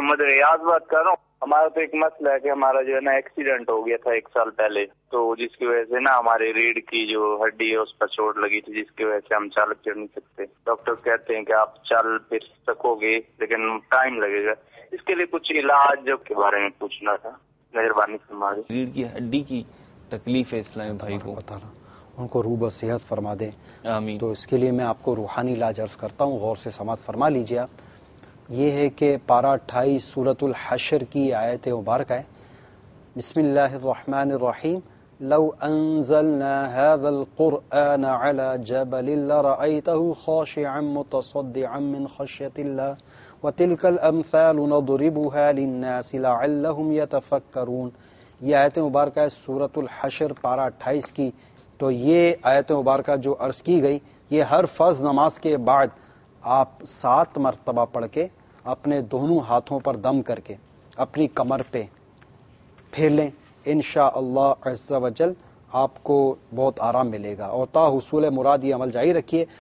محمد ریاض بات کر رہا ہوں. ہمارا تو ایک مسئلہ ہے کہ ہمارا جو ہے نا ایکسیڈنٹ ہو گیا تھا 1 سال پہلے، تو جس کی وجہ سے نا ہمارے ریڑھ کی جو ہڈی ہے اس پر چوٹ لگی تھی، جس کی وجہ سے ہم چل پھر نہیں سکتے. ڈاکٹر کہتے ہیں کہ آپ چل پھر سکو گے لیکن ٹائم لگے گا. اس کے لیے کچھ علاج کے بارے میں پوچھنا تھا، مہربانی فرمائے. ریڑھ کی ہڈی کی تکلیف ہے اسلامی بھائی کو، ان کو روح و صحت فرما دے. آمین. تو اس کے لیے میں آپ کو روحانی علاج عرض کرتا ہوں، غور سے سماعت فرما لیجیے. آپ یہ ہے کہ پارہ 28 سورۃ الحشر کی آیت مبارکہ ہے. بسم اللہ الرحمن الرحیم. لو انزلنا هذا القرآن على جبل لرأيته خاشعا متصدعا من خشية الله وتلك الأمثال نضربها للناس لعلهم يتفكرون. یہ آیت مبارکہ ہے سورۃ الحشر پارہ 28 کی. تو یہ آیت مبارکہ جو عرض کی گئی، یہ ہر فرض نماز کے بعد آپ 7 مرتبہ پڑھ کے اپنے دونوں ہاتھوں پر دم کر کے اپنی کمر پہ پھیر لیں. انشاءاللہ عز و جل آپ کو بہت آرام ملے گا، اور تا حصول مراد یہ عمل جاری رکھیے.